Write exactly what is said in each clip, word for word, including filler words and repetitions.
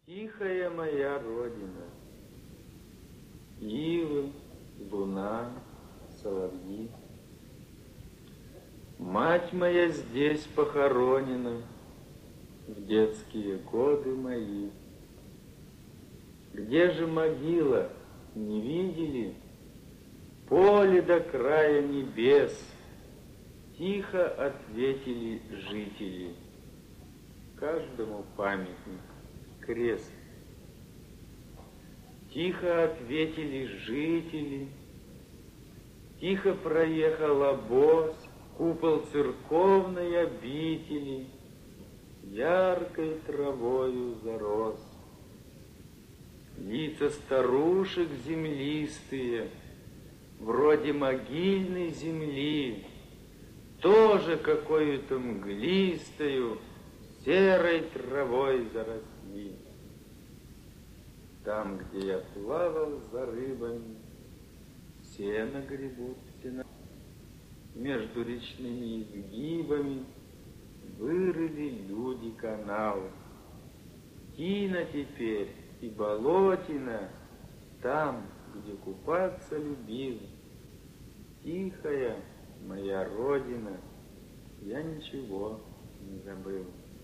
Тихая моя родина, ивы, луна, соловьи. Мать моя здесь похоронена в детские годы мои. Где же могила, не видели? Поле до края небес, тихо ответили жители. Каждому памятник, крест. Тихо ответили жители, тихо проехал обоз, купол церковной обители яркой травою зарос. Лица старушек землистые, вроде могильной земли, тоже какой-то мглистою серой травой заросли. Там, где я плавал за рыбами, сено гребут сена. Между речными изгибами вырыли люди канал. Тина теперь и болотина там, где купаться любил. Тихая моя родина, я ничего не забыл.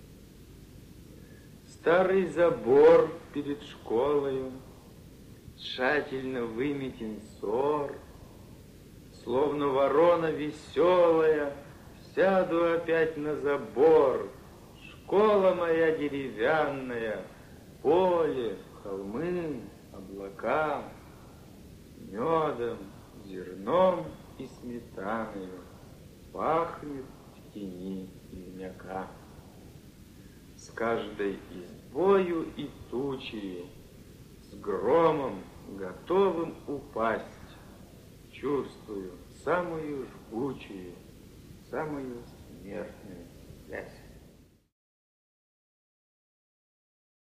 Старый забор перед школою, тщательно выметен сор, словно ворона веселая, сяду опять на забор. Школа моя деревянная, поле, холмы, облака, медом, зерном и сметаной пахнет в тени ивняка. С каждой избою и тучей, с громом, готовым упасть, чувствую самую жгучую, самую смерть.